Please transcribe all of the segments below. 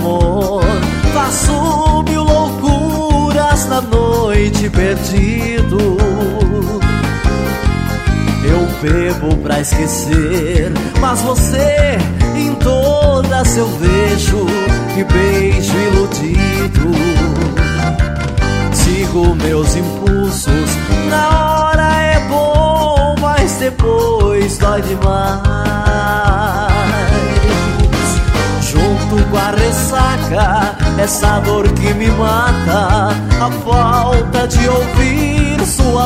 amor. Faço mil loucuras na noite perdido. Eu bebo pra esquecer, mas você em todas eu vejo. Que beijo iludido. Sigo meus impulsos, na hora é bom, mas depois dói demais. Junto com a ressaca, essa dor que me mata, a falta de ouvir sua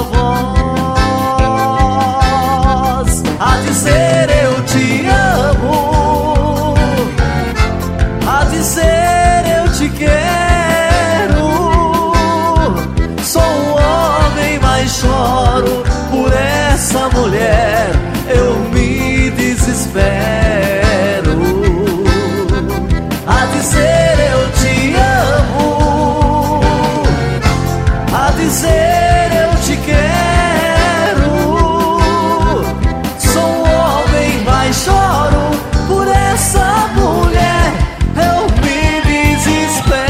voz. A dizer eu te amo, a dizer eu te quero. Sou um homem, mas choro por essa mulher. Eu me desespero. A dizer eu te amo, a dizer eu te quero. Sou um homem, mas choro por essa mulher. Eu me desespero.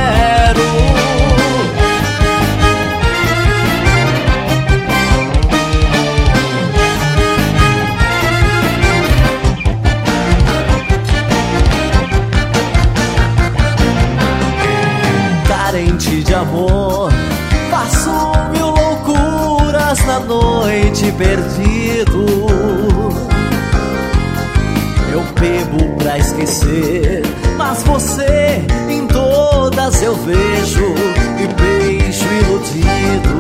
Carente de amor, faço mil loucuras na noite perdido. Eu bebo pra esquecer, mas você em todas eu vejo. E beijo iludido.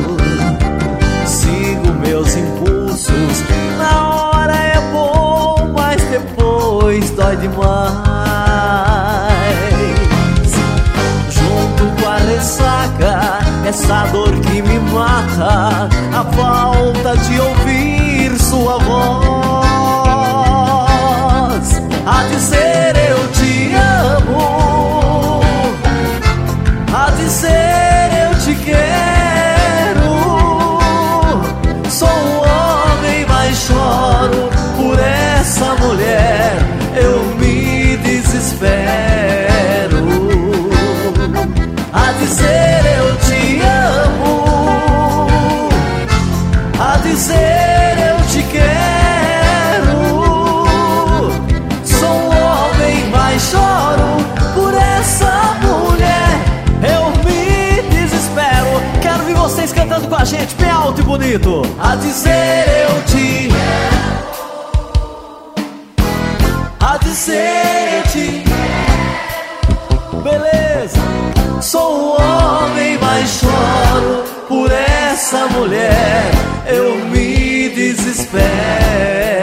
Sigo meus impulsos, na hora é bom, mas depois dói demais. Junto com a ressaca, essa dor que me mata, a falta de ouvir sua voz. A dizer eu te amo, a dizer eu te quero. Sou um homem, mas choro por essa mulher. Eu me desespero. A dizer eu te amo, a dizer eu te quero. Sou um homem, mas choro por essa mulher. Eu me desespero. Quero ver vocês cantando com a gente bem alto e bonito. A dizer eu te amo, a dizer eu te quero. Beleza. Sou um homem, mas choro por essa mulher. Eu me desespero.